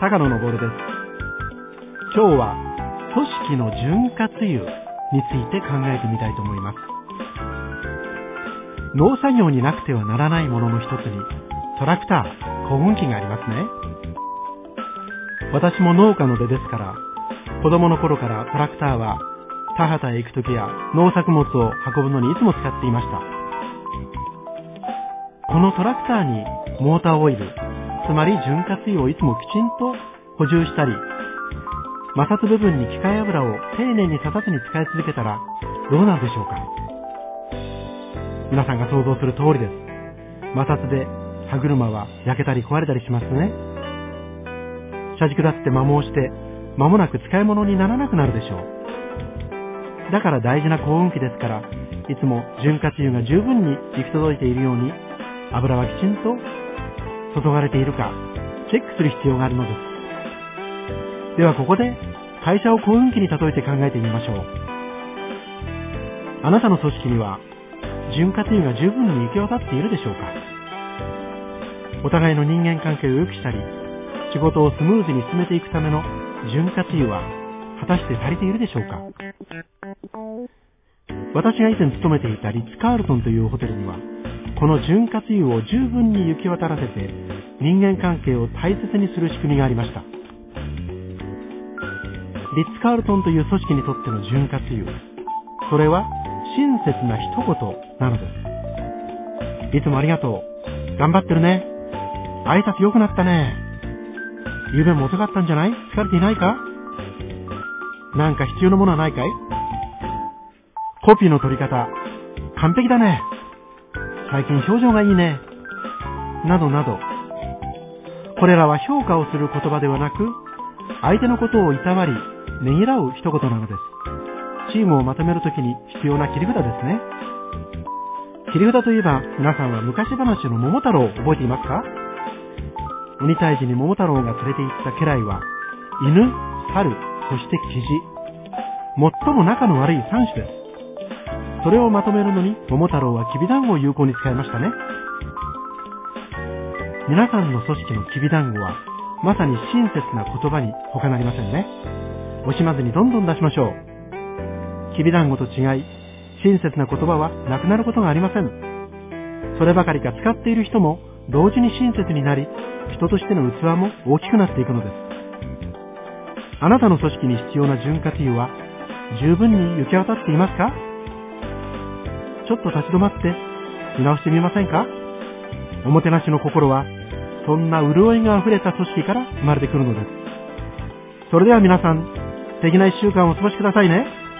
高野昇です。今日は組織の潤滑油について考えてみたいと思います。農作業になくてはならないものの一つにトラクター、耕運機がありますね。私も農家の出ですから、子供の頃からトラクターは田畑へ行くときや農作物を運ぶのにいつも使っていました。このトラクターにモーターオイル、つまり潤滑油をいつもきちんと補充したり、摩擦部分に機械油を丁寧に刺さずに使い続けたらどうなるでしょうか。皆さんが想像する通りです。摩擦で歯車は焼けたり壊れたりしますね。車軸だって摩耗して間もなく使い物にならなくなるでしょう。だから大事な耕運機ですから、いつも潤滑油が十分に行き届いているように、油はきちんと注がれているかチェックする必要があるのです。ではここで会社を耕運機に例えて考えてみましょう。あなたの組織には潤滑油が十分に行き渡っているでしょうか。お互いの人間関係を良くしたり、仕事をスムーズに進めていくための潤滑油は果たして足りているでしょうか。私が以前勤めていたリッツ・カールトンというホテルには、この潤滑油を十分に行き渡らせて人間関係を大切にする仕組みがありました。リッツ・カールトンという組織にとっての潤滑油、それは親切な一言なのです。いつもありがとう、頑張ってるね、挨拶良くなったね、ゆうべも遅かったんじゃない、疲れていないか、なんか必要なものはないかい、コピーの取り方完璧だね、最近表情がいいね、などなど。これらは評価をする言葉ではなく、相手のことをいたわりねぎらう一言なのです。チームをまとめるときに必要な切り札ですね。切り札といえば、皆さんは昔話の桃太郎を覚えていますか。鬼退治に桃太郎が連れて行った家来は犬、猿、そしてキジ、最も仲の悪い3種です。それをまとめるのに桃太郎はきびだんごを有効に使いましたね。皆さんの組織のきびだんごはまさに親切な言葉に他なりませんね。惜しまずにどんどん出しましょう。きびだんごと違い、親切な言葉はなくなることがありません。そればかりか、使っている人も同時に親切になり、人としての器も大きくなっていくのです。あなたの組織に必要な潤滑油は十分に行き渡っていますか。ちょっと立ち止まって見直してみませんか。おもてなしの心はそんな潤いがあふれた組織から生まれてくるのです。それでは皆さん、素敵な1週間をお過ごしくださいね。